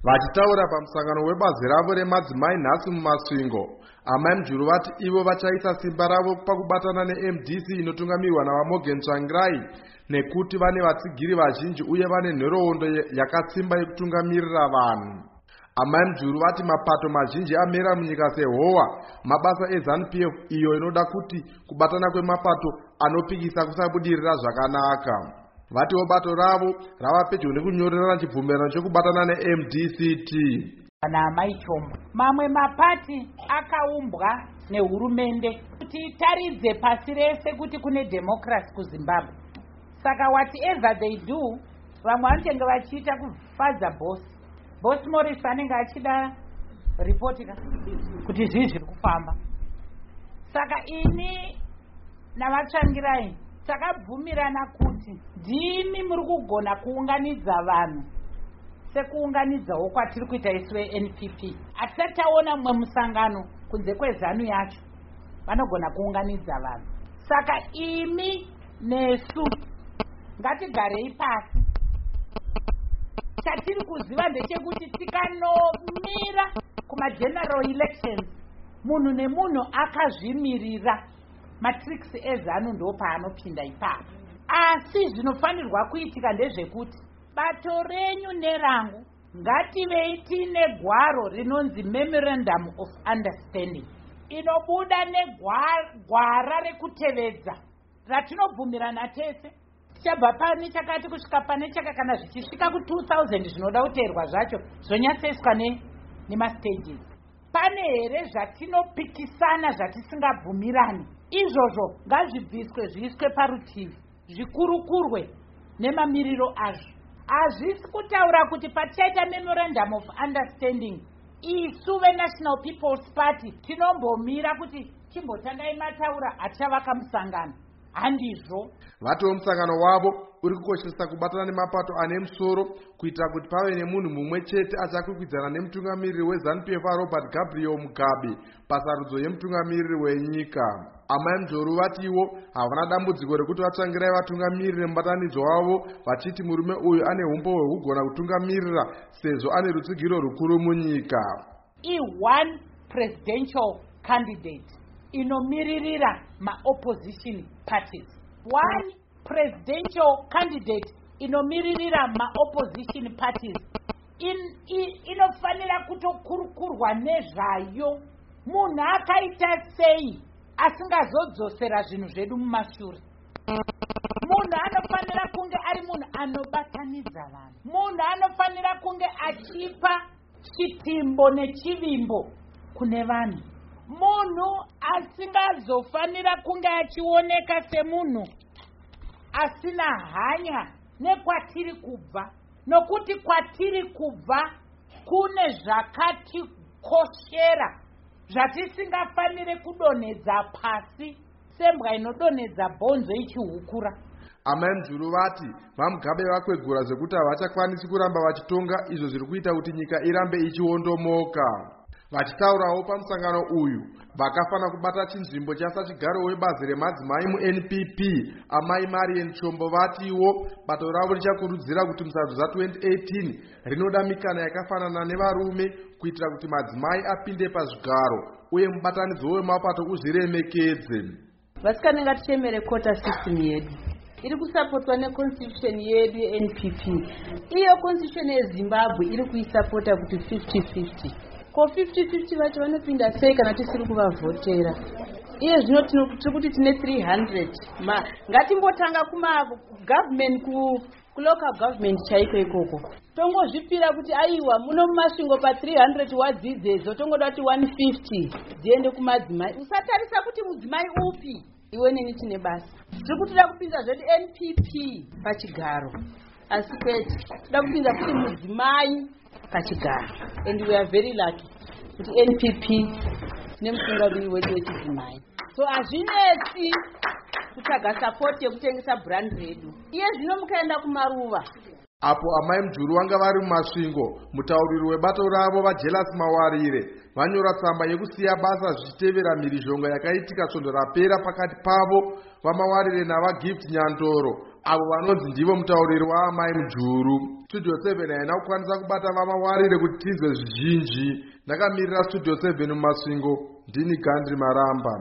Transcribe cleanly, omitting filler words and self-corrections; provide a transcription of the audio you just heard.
Vachitaura pamusangano webazi ravo remadzimai nhasi mumasvingo, amai Mujuru vati ivo vachaisa simba ravo pakubatana neMDC inotungamirwa naVaMorgan Tsvangirai nekuti vane vatsigiri vazhinji uye vane nhoroondo yakatsimba yekutungamirira vanhu. Amai Mujuru vati mapato mazhinji amera munyika seHOA, mabasa eZANU-PF iyo inoda kuti kubatana kwemapato anopikisa kusabudirira zvakanaka. Vatiwo bato ravo rava pedyo nekunyorerana chibvumirano chokubatana neMDCT. Kana maichomba mamwe mapati akaumbwa nehurumende kuti itaridze pasi rese kuti kune democracy kuZimbabwe. Saka whatever they do, vamwe vanotenge vachiita kufadza boss Morris anenge achida ripoti kuti zvii zviri kufamba. Saka ini navaTsvangirai takabvumirana kuti ndimi muri kugona kuunganidza vanhu sekuunganidzawo kwatiri kuita isu veNPP. Hatisati taona mumwe musangano kunze kwezanu yacho vanogona kuunganidza vanhu. Saka imi nesu ngatigarei pasi. Chatiri kuziva ndechekuti tikanomira kumageneral elections munhu nemunhu akazvimirira, matrix ezanu ndo paanopinda ipapo. Asi zvinofanirwa kuitika ndezvekuti bato renyu nerangu ngativei tine gwaro rinonzi Memorandum of Understanding inobuda negwara rekutevedza ratinobvumirana tese. Tichabva pane chakati kusvika pane chaka, kana zvichisvika ku2000 zvinoda kuteerwa zvacho zvonyatsoiswa nemastages. Pane here zvatinopikisana zvatisingabvumirani? Izvozvo ngazvibviswe zviiswe parutivi, zvikurukurwe nemamiriro azvo. Hazvisi kutaura kuti patichaita Memorandum of Understanding isu veNational People's Party tinombomira kuti chimbotangai mataura atichavaka musangano. Handizvo. Vatiwo musangano wavo uri kukoshesa kubatana nemapato ane musoro kuitira kuti pave nemunhu mumwe chete achakwikwidzana nemutungamiriri weZANU-PF Robert Gabriel Mugabe pasarudzo yemutungamiriri wenyika. Amai Mujuru vatiwo havana dambudziko rekuti vaTsvangirai vatungamiriri nemubatanidzo wavo, vachiti murume uyu ane umbo hwekugona kutungamirira sezvo ane rutsigiro rukuru munyika. One presidential candidate inomiririra ma-opposition parties. One presidential candidate inomiririra ma-opposition parties. Inofanira kutokurukurwa nezvayo. Munhu akaita sei asingazodzosera zvinhu zvedu mumashure. Munhu anofanira kunge ari munhu anobatanidza vanhu. Munhu anofanira kunge achipa chitimbo nechivimbo kune vanhu. Munhu asingazofanira kunge achioneka semunhu asina hanya nekwatiri kubva, nokuti kwatiri kubva kune zvakatikoshera zvatisingafanire kudonhedza pasi sembwa inodonhedza bhonzo ichihukura. Amai Mujuru vati vaMugabe vakwegura zvekuti havachakwanisi kuramba vachitonga, izvo zviri kuita kuti nyika irambe ichiondomoka. Vachitaurawo pamusangano uyu vakafana kubata chinzvimbo chasachigaro webazi remadzimai muNPP amai Marian Chombo vatiwo bato ravo richakurudzira kuti musadzo za2018 rinoda mikana yakafanana nevarume kuitira kuti madzimai apinde pazvigaro uye mubatanidzo wemapato uzviremekedze. Vasikana ngatichemere quota system yedu iri kusapotwa neconstitution yedu yeNPP. Iyo constitution yeZimbabwe iri kuisapota kuti 50-50. Ko 50-50 vacho vanopinda sei kana tisiri kuvavhotera? Iye zvino tiri kuti tine 300. Ngatimbotanga kuma-government ku-local government chaiko ikoko. Tongozvipira kuti aiwa muno mumasvingo pa300 wadzidzedzo tongoda kuti 150 dziende kumadzimai. Usatarisa kuti mudzimai upi, iwe neni tine basa. Tiri kutida kupinza zvedu NPP pachigaro. Asi kwete tida kupinza kuti mudzimai pachigaro. And we are very lucky kuti NPP nemutungamiriri wedu wechidzimai. So hazvinetsi kutsvaga support yekutengesa brand redu. Iye zvino mukaenda kumaruva. Apo amai Mujuru vanga vari mumasvingo, mutauriri webato ravo vaJelas Mawarire vanyora tsamba yekusiya basa zvichitevera mhirizhonga yakaitika svondo rapera pakati pavo vaMawarire navaGift Nyandoro avo vanonzi ndivo mutauriri waamai mujuru. Studio 7 haina kukwanisa kubata vamawarire kuti tizwe zvizhinji. Ndakamirira Studio 7 mumasvingo, ndini Gandri Maramba.